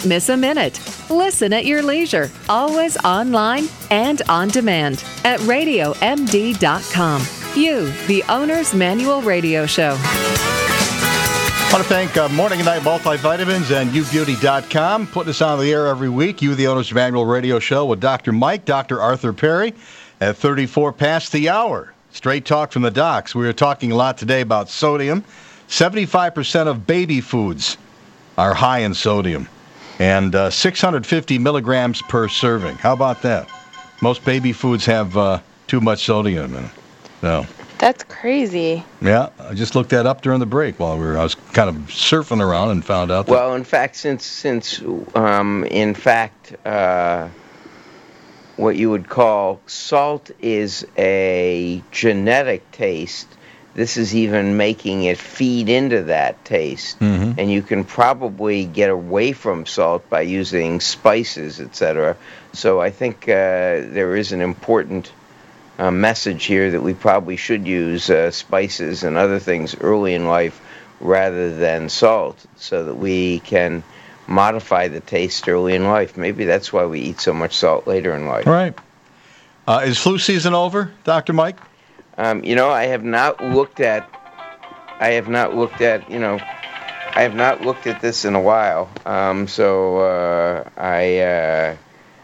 Don't miss a minute. Listen at your leisure, always online and on demand at RadioMD.com. You, the Owner's Manual Radio Show. I want to thank Morning and Night Multivitamins and YouBeauty.com putting us on the air every week. You, the Owner's Manual Radio Show with Dr. Mike, Dr. Arthur Perry at 34 past the hour. Straight talk from the docs. We were talking a lot today about sodium. 75% of baby foods are high in sodium, and 650 milligrams per serving. How about that? Most baby foods have too much sodium in it. So that's crazy. Yeah, I just looked that up during the break while I was kind of surfing around and found out that. Well, in fact, since what you would call salt is a genetic taste, this is even making it feed into that taste. Mm-hmm. And you can probably get away from salt by using spices, etc. So I think there is an important message here that we probably should use spices and other things early in life rather than salt, so that we can modify the taste early in life. Maybe that's why we eat so much salt later in life. All right. Is flu season over, Dr. Mike? I have not looked at this in a while. I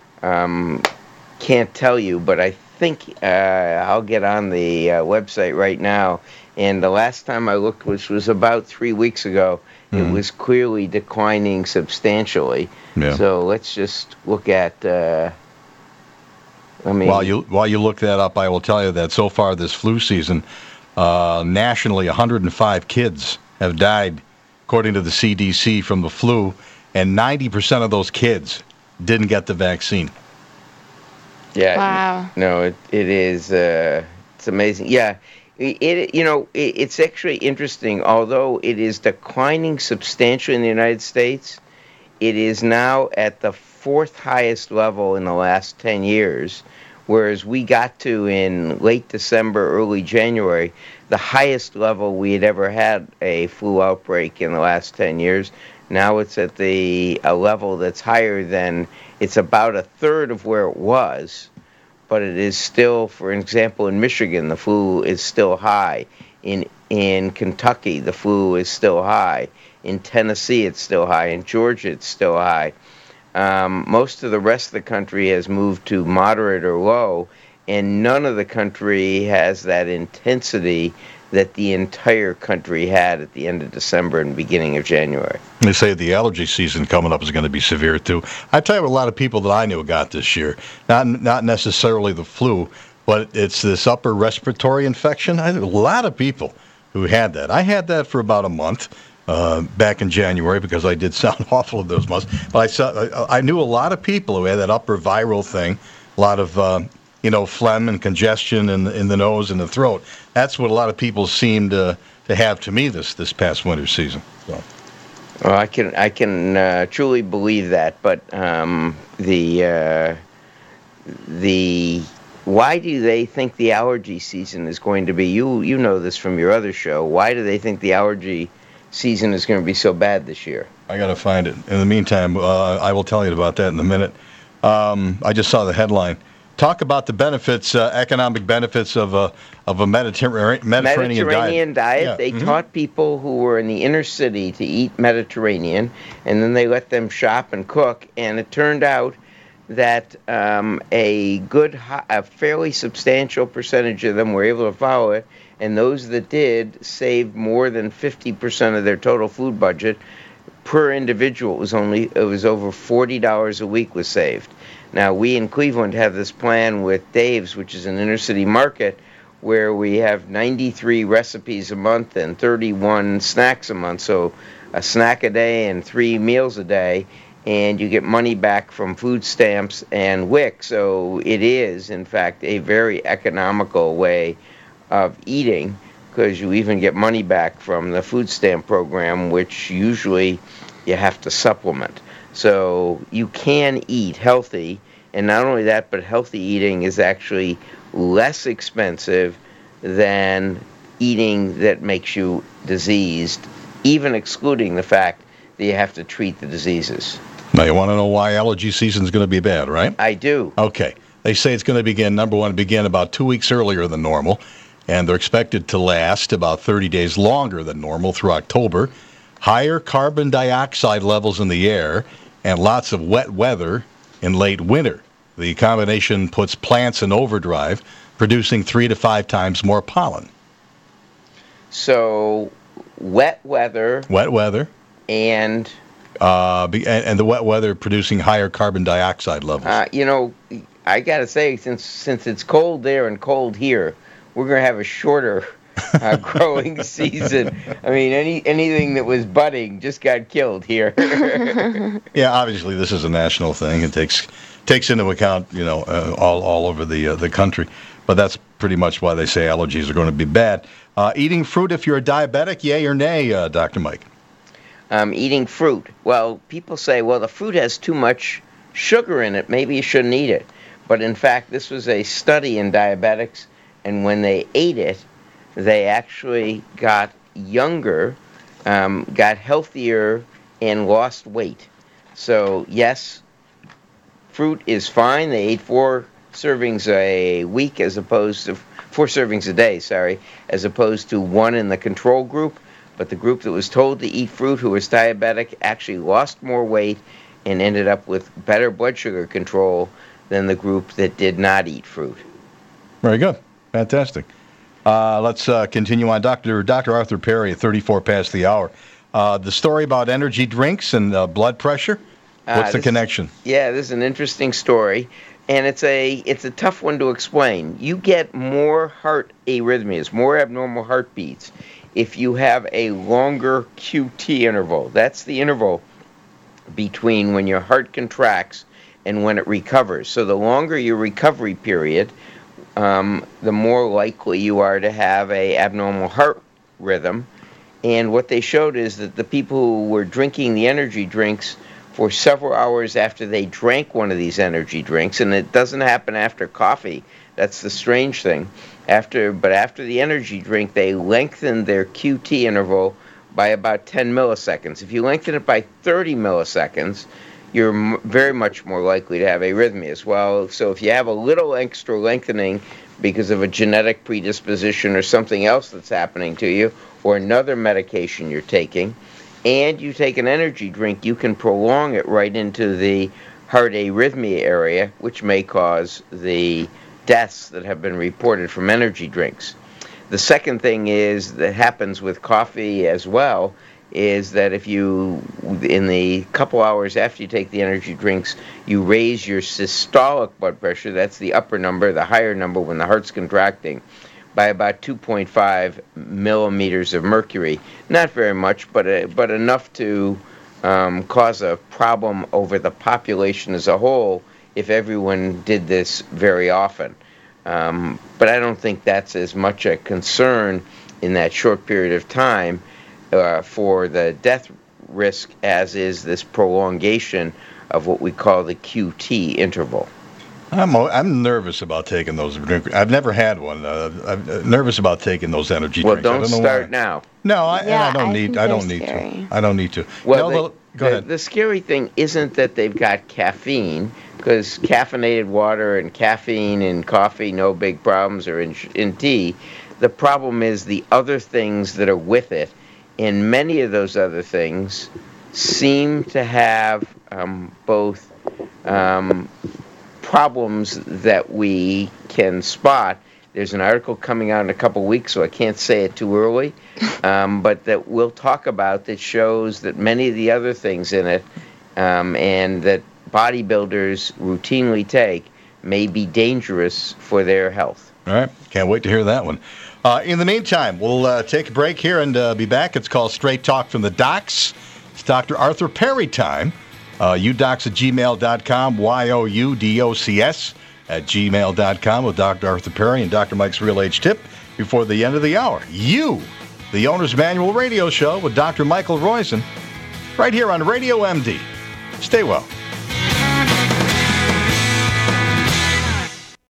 can't tell you, but I think I'll get on the website right now. And the last time I looked, which was about 3 weeks ago, it was clearly declining substantially. Yeah. So let's just look at. While you look that up, I will tell you that so far this flu season, nationally, 105 kids have died, according to the CDC, from the flu, and 90% of those kids didn't get the vaccine. Yeah. Wow. No, it is. It's amazing. Yeah. It's actually interesting. Although it is declining substantially in the United States, it is now at the fourth highest level in the last 10 years, whereas we got to, in late December, early January, the highest level we had ever had a flu outbreak in the last 10 years. Now it's at a level that's higher than, it's about a third of where it was, but it is still, for example, in Michigan, the flu is still high. In Kentucky, the flu is still high. In Tennessee, it's still high. In Georgia, it's still high. Most of the rest of the country has moved to moderate or low, and none of the country has that intensity that the entire country had at the end of December and beginning of January. They say the allergy season coming up is going to be severe, too. I tell you, a lot of people that I knew got this year, not necessarily the flu, but it's this upper respiratory infection. I knew a lot of people who had that. I had that for about a month. Back in January, because I did sound awful of those months. But I knew a lot of people who had that upper viral thing, a lot of phlegm and congestion in the nose and the throat. That's what a lot of people seemed to have to me this past winter season. So. Well, I can truly believe that, but why do they think the allergy season is going to be? You know this from your other show. Why do they think the allergy season is going to be so bad this year? I got to find it. In the meantime, I will tell you about that in a minute. I just saw the headline. Talk about the benefits, economic benefits of a Mediterranean diet. Yeah. They taught people who were in the inner city to eat Mediterranean, and then they let them shop and cook, and it turned out that a fairly substantial percentage of them were able to follow it, and those that did saved more than 50% of their total food budget per individual. It was over $40 a week was saved. Now, we in Cleveland have this plan with Dave's, which is an inner city market, where we have 93 recipes a month and 31 snacks a month. So a snack a day and 3 meals a day, and you get money back from food stamps and WIC. So it is, in fact, a very economical way of eating, because you even get money back from the food stamp program, which usually you have to supplement. So you can eat healthy, and not only that, but healthy eating is actually less expensive than eating that makes you diseased, even excluding the fact that you have to treat the diseases. Now, you want to know why allergy season is going to be bad, right? I do. Okay. They say it's going to begin about 2 weeks earlier than normal, and they're expected to last about 30 days longer than normal through October. Higher carbon dioxide levels in the air and lots of wet weather in late winter. The combination puts plants in overdrive, producing 3 to 5 times more pollen. So, wet weather. And the wet weather producing higher carbon dioxide levels. I got to say, since it's cold there and cold here, we're going to have a shorter growing season. I mean, anything that was budding just got killed here. Yeah, obviously this is a national thing. It takes into account, all over the country. But that's pretty much why they say allergies are going to be bad. Eating fruit if you're a diabetic, yay or nay, Dr. Mike? Eating fruit. Well, people say, well, the fruit has too much sugar in it. Maybe you shouldn't eat it. But in fact, this was a study in diabetics, and when they ate it, they actually got younger, got healthier, and lost weight. So, yes, fruit is fine. They ate 4 servings a week as opposed to 4 servings a day, as opposed to 1 in the control group. But the group that was told to eat fruit, who was diabetic, actually lost more weight and ended up with better blood sugar control than the group that did not eat fruit. Very good. Fantastic. Let's continue on. Dr. Arthur Perry at 34 past the hour. The story about energy drinks and blood pressure, what's the connection? This is an interesting story, and it's a tough one to explain. You get more heart arrhythmias, more abnormal heartbeats, if you have a longer QT interval. That's the interval between when your heart contracts and when it recovers. So the longer your recovery period, the more likely you are to have a abnormal heart rhythm. And what they showed is that the people who were drinking the energy drinks for several hours after they drank one of these energy drinks, and it doesn't happen after coffee, that's the strange thing, but after the energy drink, they lengthened their QT interval by about 10 milliseconds. If you lengthen it by 30 milliseconds, you're very much more likely to have arrhythmias. Well, so if you have a little extra lengthening because of a genetic predisposition or something else that's happening to you, or another medication you're taking, and you take an energy drink, you can prolong it right into the heart arrhythmia area, which may cause the deaths that have been reported from energy drinks. The second thing is that happens with coffee as well, is that if you, in the couple hours after you take the energy drinks, you raise your systolic blood pressure, that's the upper number, the higher number when the heart's contracting, by about 2.5 millimeters of mercury. Not very much, but enough to cause a problem over the population as a whole if everyone did this very often. But I don't think that's as much a concern in that short period of time for the death risk as is this prolongation of what we call the QT interval. I'm nervous about taking those drinks. I've never had one. I'm nervous about taking those energy drinks. Well, don't start now. No, I don't need to. Well, go ahead. The scary thing isn't that they've got caffeine, because caffeinated water and caffeine in coffee, no big problems, or in tea. The problem is the other things that are with it, and many of those other things seem to have both problems that we can spot. There's an article coming out in a couple weeks, so I can't say it too early, but that we'll talk about that shows that many of the other things in it and that bodybuilders routinely take may be dangerous for their health. All right. Can't wait to hear that one. In the meantime, we'll take a break here and be back. It's called Straight Talk from the Docs. It's Dr. Arthur Perry time. udocs@gmail.com, youdocs@gmail.com with Dr. Arthur Perry and Dr. Mike's Real Age Tip before the end of the hour. The Owner's Manual Radio Show with Dr. Michael Roizen, right here on Radio MD. Stay well.